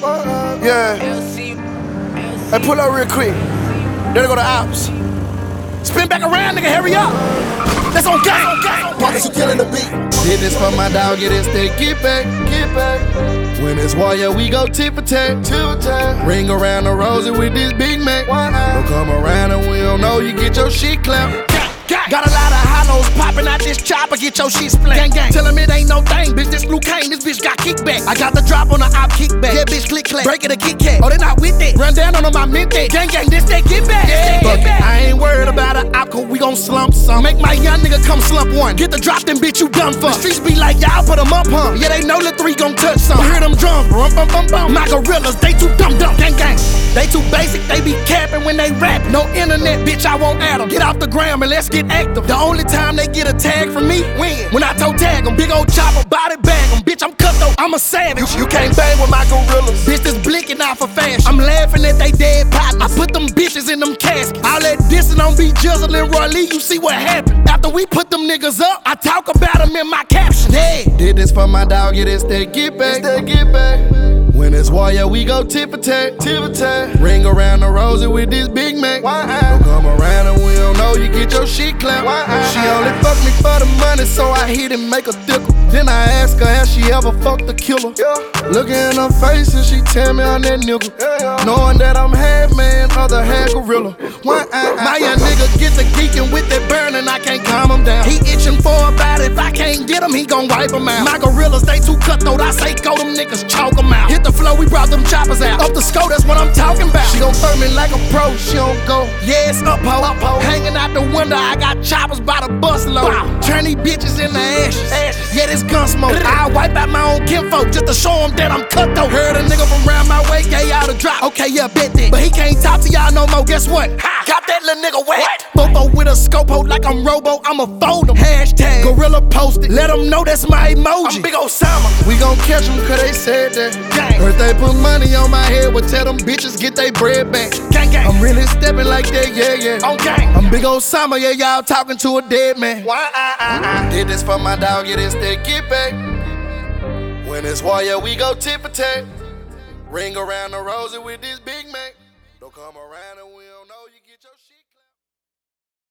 Yeah. Hey, pull up real quick. Then go to ops. Spin back around, nigga, hurry up. That's on gang. Pockets, you killing the beat. Did this for my dog, get this thing, get back. When it's war, yeah, we go tip for tat. Ring around the rosy with this Big Mac. Don't come around and we don't know, you get your shit clapped. Got a lot of hollows popping out this chopper, get your shit split. Gang. Tell him it ain't no thing, bitch. This Luke Kane, this bitch got kickback. I got the drop on the op kickback. Yeah, bitch, click clack. Break it a Kit Kat. Oh, they not with that. Run down on them, I meant that. Gang, this that get back. Yeah, get back. I ain't worried about an op, cause we gon' slump some. Make my young nigga come slump one. Get the drop, then bitch, you done for. The streets be like, y'all put them up, huh? Yeah, they know the three gon' touch some. Hear them drums, bum, bum, bum, bum. My gorillas, they too dumb. Gang. They too basic, they be capping when they rap. No internet, bitch, I won't add them. Get off the gram and let's get active. The only time they get a tag from me, when I toe tag them. Big old chopper, body bag them. Bitch, I'm cutthroat, I'm a savage. You can't bang with my gorillas. Bitch, this blinking out for fashion. I'm laughing at they dead partners. I put them bitches in them caskets. All that dissing on B Jizzle and Roy Lee, you see what happened. After we put them niggas up, I talk about them in my caption. Yeah. Did this for my dog, get this thing, get back. When it's war, yeah, we go tip for tat. Ring around the rosy with this Big Mac. Don't come around and we don't know, you get your shit clapped. She only fuck me for the money, so I hit and make her dickle. Then I ask her, has she ever fucked a killer? Looking in her face and she tell me I'm that nigga. Knowing that I'm half man, other half gorilla. My young nigga get to geeking with that burn and I can't calm him down. He itching for a bite, if I can't get him, he gon' wipe him out. My gorillas, they too cutthroat, I say go, them niggas chalk him out. Hit the flow, we brought them choppers out. Up the scope, that's what I'm talking about. She gon' fuck me like a pro, she don't go. Yeah, it's up, ho. Hanging out the window, I got choppers by the busload. Turn these bitches into ashes. Yeah, this gun smoke. I wipe out my own kinfolk just to show them that I'm cutthroat. Heard a nigga from round my way, gave y'all the drop. Okay, yeah, bet that. But he can't talk to y'all no more, guess what? Got that little nigga wet. Bobo with a scope hold like I'm Robo, I'ma fold him. Hashtag gorilla posted, let them know that's my emoji. I'm Big Osama. We gon' catch them cause they said that. Gang. Heard they put money on my head, would tell them bitches get they bread back. Gang. I'm really stepping like that, yeah. On gang. I'm Big Osama, yeah, y'all talking to a dead man. Did this for my dog, get this thing, get back. When it's war, yeah, we go tip for tat. Ring around the rosy with this Big Mac. Don't come around and we don't know you.